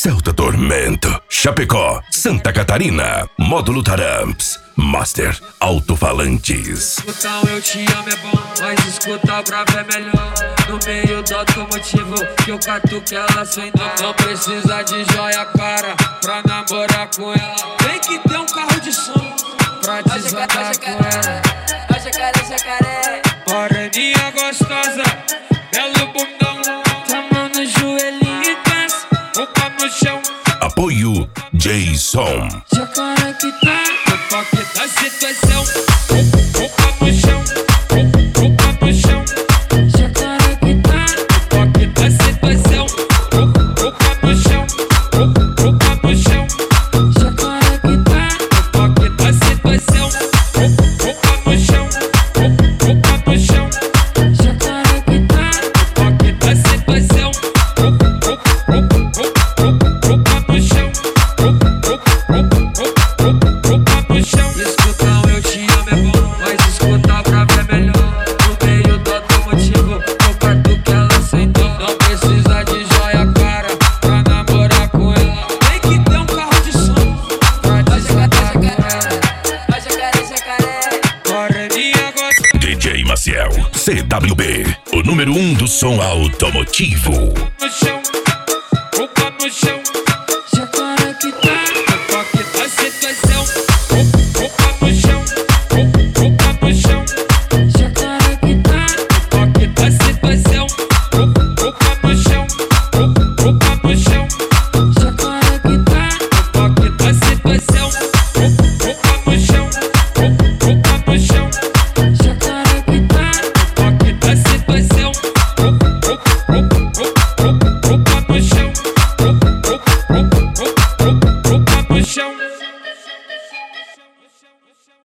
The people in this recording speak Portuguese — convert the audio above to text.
Celta Tormento, Chapecó, Santa Catarina, Módulo Taramps, Master Alto-Falantes. Então eu te amo é bom, mas escuta bravo é melhor. No meio do automotivo que eu catuque ela sem dó. Não precisa de joia cara pra namorar com ela. Tem que ter um carro de som pra desandar com ela. Ó jacaré, jacaré. Moreninha gostosa, belo bundão. Tá mão no joelhinho e desce, roupa no chão. Apoio Jason. Jacaré que tá no toque da situação. Roupa no chão, roupa no chão. Jacaré que tá no toque da situação. Roupa no chão, roupa no chão. Jacaré que tá no toque da situação. Roupa no chão, roupa no chão. Jacaré que tá no toque da situação. Roupa no chão, roupa no chão. Escutar eu te amo é bom, mas escutar bravo é melhor. No meio do automotivo, eu catuque ela sem dó. Não precisa de joia cara pra namorar com ela. Tem que ter um carro de som pra desandar com ela. Ó jacaré, jacaré. Moreninha gosta. DJ Maciel, CWB, o número 1 do som automotivo. No chão.